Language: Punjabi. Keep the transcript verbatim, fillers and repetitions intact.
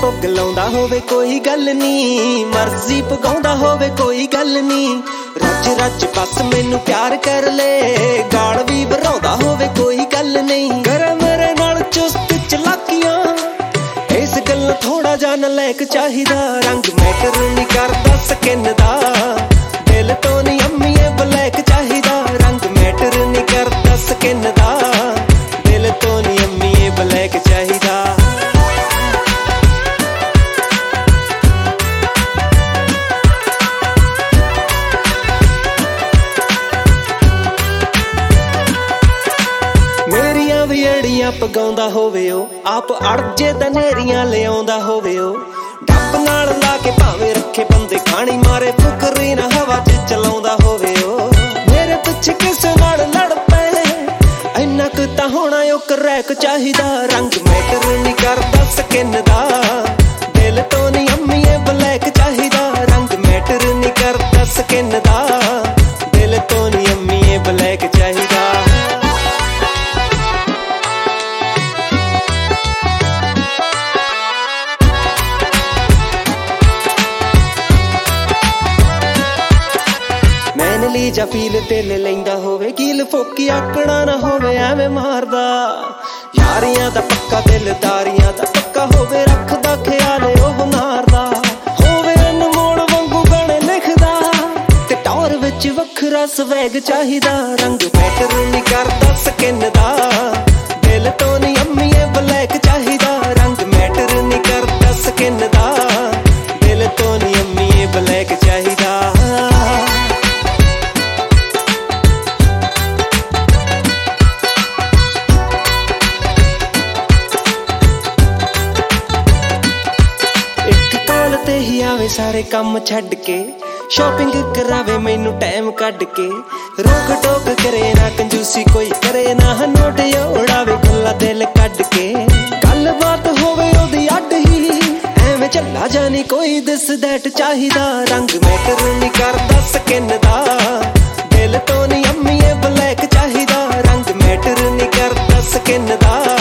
ਪੁੱਗ ਲਾਉਂਦਾ ਹੋਵੇ ਕੋਈ ਗੱਲ ਨੀ, ਮਰਜ਼ੀ ਪਗਾਉਂਦਾ ਹੋਵੇ ਕੋਈ ਗੱਲ ਨੀ। ਰੱਜ ਰੱਜ ਬਸ ਮੈਨੂੰ ਪਿਆਰ ਕਰ ਲੈ, ਗਾਲ ਵੀ ਭਰਾਉਂਦਾ ਹੋਵੇ ਕੋਈ ਗੱਲ ਨਹੀਂ। ਕਰ ਮੇਰੇ ਨਾਲ ਚੁਸਤ ਚਲਾਕੀਆਂ, ਇਸ ਗੱਲ ਥੋੜਾ ਜਿਹਾ ਨਲਾਇਕ ਚਾਹੀਦਾ। ਰੰਗ ਮੈਟਰ ਨਹੀਂ ਕਰਦਾ ਸਕਿਨ ਦਾ, ਦਿਲ ਤੋਂ ਨਹੀਂ ਅੰਮੀਏ ਬਲੈਕ ਚਾਹੀਦਾ। ਰੰਗ ਮੈਟਰ ਨਹੀਂ ਕਰਦਾ ਸਕਿਨ ਦਾ, ਦਿਲ ਤੋਂ ਨਹੀਂ ਅੰਮੀਏ ਬਲੈਕ ਚਾਹੀਦਾ। ਮੇਰੀਆਂ ਵੀ ਅੜੀਆਂ ਪਗਾਉਂਦਾ ਹੋਵੇ ਉਹ, ਆਪ ਅੜਜੇ ਤਾਂ ਨੇਰੀਆਂ ਲਿਆਉਂਦਾ ਹੋਵੇ ਉਹ। ਡੱਬ ਨਾਲ ਲਾ ਕੇ ਭਾਵੇਂ ਰੱਖੇ ਬੰਦੇ ਖਾਣੀ ਮਾਰੇ, ਫੁਕਰੀ ਨਾ ਹਵਾ ਚ ਚਲਾਉਂਦਾ ਹੋਵੇ ਉਹ। ਮੇਰੇ ਪਿੱਛੇ ਕਿਸੇ ਨਾਲ ਲੜ ਪਏ, ਇੰਨਾ ਕੁ ਤਾਂ ਹੋਣਾ ਉਹ ਕਰੈਕ ਚਾਹੀਦਾ। ਰੰਗ ਮੈਟਰ ਨਹੀਂ ਕਰਦਾ ਸਕਿਨ ਦਾ, ਦਿਲ ਤੋਂ ਨਹੀਂ ਅੰਮੀਏ ਬਲੈਕ ਚਾਹੀਦਾ। ਰੰਗ ਮੈਟਰ ਨਹੀਂ ਕਰਦਾ ਸਕਿਨ ਦਾ, ਦਿਲ ਤੋਂ ਨਹੀਂ ਅੰਮੀਏ ਬਲੈਕ ਚਾਹੀਦਾ। ਮੈਨਲੀ ਜਾਂ ਫੀਲ ਦਿਲ ਲੈਂਦਾ ਹੋਵੇ, ਗੀਲ ਫੋਕੀ ਆਕੜਾ ਨਾ ਹੋਵੇ ਐਵੇਂ ਮਾਰਦਾ। ਯਾਰੀਆਂ ਦਾ ਪੱਕਾ ਦਿਲਦਾਰੀਆਂ ਦਾ ਪੱਕਾ ਹੋਵੇ, ਰੱਖਦਾ ਖਿਆਲ ਉਹ ਨਾਰਦਾ ਹੋਵੇ। ਅਨਮੋਲ ਵਾਂਗੂ ਗਾਣੇ ਲਿਖਦਾ ਤੇ ਟੌਰ ਵਿੱਚ ਵੱਖਰਾ ਸਵੈਗ ਚਾਹੀਦਾ। ਰੰਗ ਮੈਟਰ ਨਹੀਂ ਕਰਦਾ ਸਕਿਨ ਦਾ, ਦਿਲ ਤੋਂ ਨਹੀਂ ਅੰਮੀਏ ਬਲੈਕ ਚਾਹੀਦਾ। ਰੰਗ ਮੈਟਰ ਨਹੀਂ ਕਰਦਾ ਸਕਿਨ ਦਾ, ਦਿਲ ਤੋਂ ਨਹੀਂ ਅੰਮੀਏ ਬਲੈਕ ਚਾਹੀਦਾ। ਤੇ ਹੀ ਆਵੇ ਸਾਰੇ ਕੰਮ ਛੱਡ ਕੇ, ਸ਼ਾਪਿੰਗ ਕਰਾਵੇ ਮੈਨੂੰ ਟਾਈਮ ਕੱਢ ਕੇ। ਰੋਕ ਟੋਕ ਕਰੇ ਨਾ ਕੰਜੂਸੀ ਕੋਈ ਕਰੇ ਨਾ, ਨੋਟ ਉਡਾਵੇ ਖੁੱਲਾ ਦਿਲ ਕੱਢ ਕੇ। ਗੱਲਬਾਤ ਹੋਵੇ ਉਹਦੀ ਅੱਡ ਹੀ, ਐਵੇਂ ਚੱਲਾ ਜਾਣੀ ਕੋਈ ਦਿਸ ਦੈਟ ਚਾਹੀਦਾ। ਰੰਗ ਮੈਟਰ ਨਹੀਂ ਕਰਦਾ ਸਕਿਨ ਦਾ, ਦਿਲ ਤੋਂ ਨਹੀਂ ਅੰਮੀਏ ਬਲੈਕ ਚਾਹੀਦਾ। ਰੰਗ ਮੈਟਰ ਨਹੀਂ ਕਰਦਾ ਸਕਿਨ ਦਾ,